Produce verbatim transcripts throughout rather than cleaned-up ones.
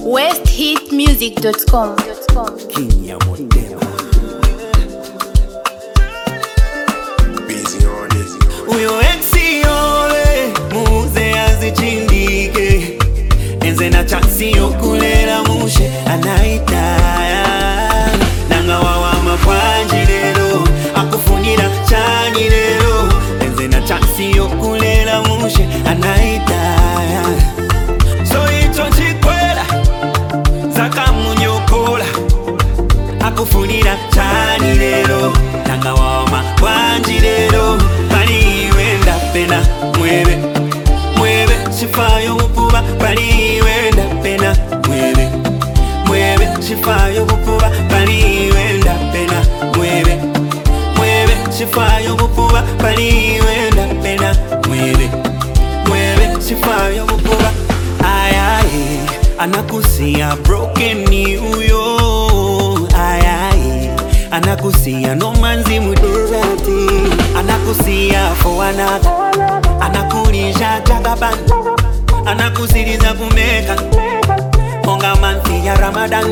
west hit music dot com. Kenya Motema. Busy on it. Uyo exi ole muze azichindike. Enze na chansi yokulela mushe anaitaya. Nanga wawa mapwanji lero akufunira chani lero. Enze na chansi yokulela mushe anaitaya. So ito chikwela zaka munyokola akufunira chani lero. Nanga wama wanji lero bali wenda pena mwebe mwebe shifayo bupuba bali wenda pena mwebe mwebe shifayo bupuba bali wenda pena mwebe mwebe shifayo bupuba bali wenda pena mwebe mwebe shifayo bupuba. Ayaye anakusia broken ni uyo. Ayaye anakusia no manzi mudurati. Anakusia for another. Anakurisha jagaban. Anakusiriza kumeka honga manthi ya Ramadan.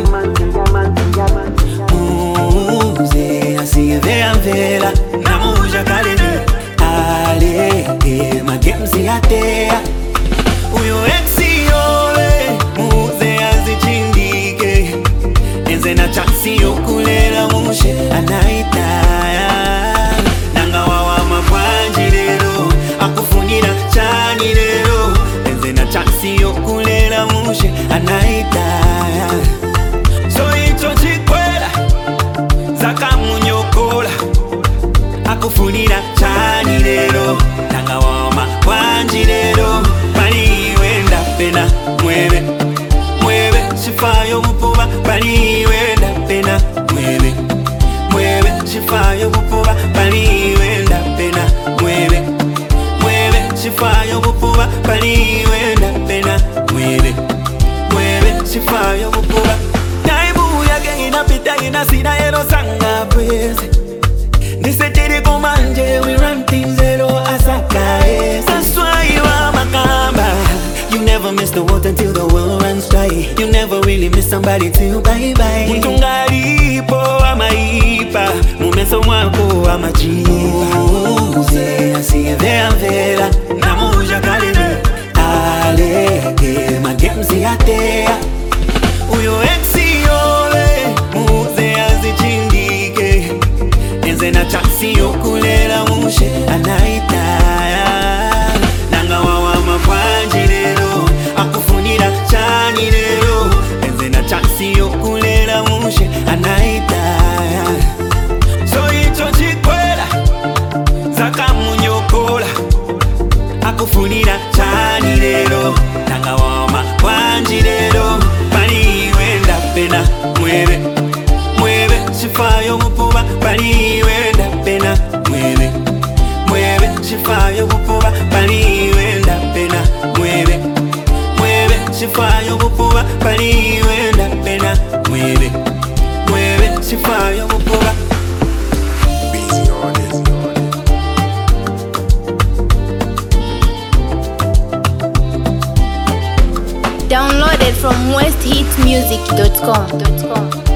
Muze asiye amvela namuja kalene ale magemzi yatea. Uyo exi ole muze azichindike. Enze na chansi yokulela mushe anaitaya. Nanga wawa mapwanji lero akufunira chani lero. Enze na chansi yokulela mushe anaitaya. So ito chikwela zaka munyokola akufunira chani lero. Nanga wawa mapwanji lero bali wenda pena mwebe mwebe shifayo bupuba bali wenda pena mwebe mwebe shifayo bupuba bali wenda pena mwebe mwebe shifayo bupuba bali wenda pena mwebe mwebe shifayo bupuba. Taibu yake inapita inasina ero sanga pweze. Nisetiri kumanje we run things zero asaka es. That's why you are makamba. You never miss the water until the world runs dry. You never really miss somebody till bye bye. Mtungaripo amaipa mumeso mwako amajipa. Uze asiye amvela namuja kalene ale magemzi yatea. Uyo exi ole muze azichindike. Enze na chansi yokulela mushe anaitaya. Nanga wawa mapwanji lero akufunira chani lero. Enze na chansi yokulela mushe anaitaya. So ito chikwela zaka munyokola akufunira chani lero. Nanga wawa mapwanji lero bali wenda pena mwebe mwebe shifayo bupuba bali wenda pena mwebe mwebe shifayo bupuba bali wenda pena mwebe mwebe shifayo bupuba bali wenda pena mwebe mwebe shifayo bupuba. Busy on it. Downloaded from west hit music dot com.